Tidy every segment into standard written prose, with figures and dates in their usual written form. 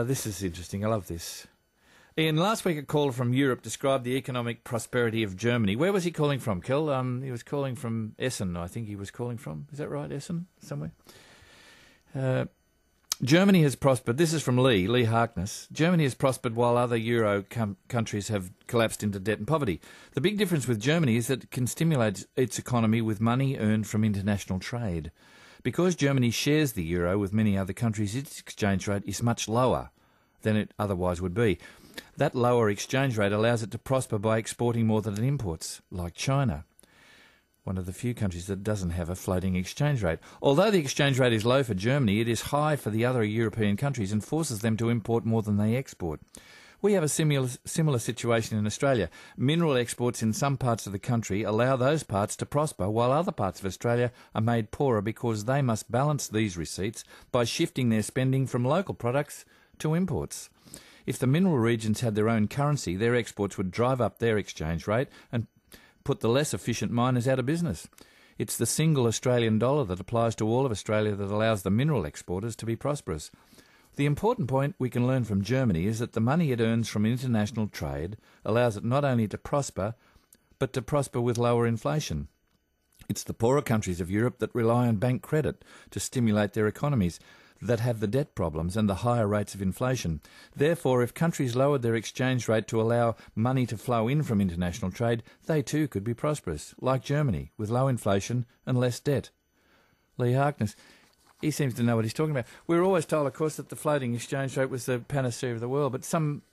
This is interesting. I love this. Ian, last week a caller from Europe described the economic prosperity of Germany. Where was he calling from, Kel? He was calling from Essen, I think he was calling from. Is that right, Essen? Somewhere? Germany has prospered. This is from Lee Harkness. Germany has prospered while other Euro countries have collapsed into debt and poverty. The big difference with Germany is that it can stimulate its economy with money earned from international trade. Because Germany shares the euro with many other countries, its exchange rate is much lower than it otherwise would be. That lower exchange rate allows it to prosper by exporting more than it imports, like China, one of the few countries that doesn't have a floating exchange rate. Although the exchange rate is low for Germany, it is high for the other European countries and forces them to import more than they export. We have a similar situation in Australia. Mineral exports in some parts of the country allow those parts to prosper, while other parts of Australia are made poorer because they must balance these receipts by shifting their spending from local products to imports. If the mineral regions had their own currency, their exports would drive up their exchange rate and put the less efficient miners out of business. It's the single Australian dollar that applies to all of Australia that allows the mineral exporters to be prosperous. The important point we can learn from Germany is that the money it earns from international trade allows it not only to prosper, but to prosper with lower inflation. It's the poorer countries of Europe that rely on bank credit to stimulate their economies, that have the debt problems and the higher rates of inflation. Therefore, if countries lowered their exchange rate to allow money to flow in from international trade, they too could be prosperous, like Germany, with low inflation and less debt. Lee Harkness, he seems to know what he's talking about. We were always told, of course, that the floating exchange rate was the panacea of the world, but some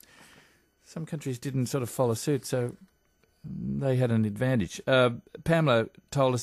countries didn't sort of follow suit, so they had an advantage. Pamela told us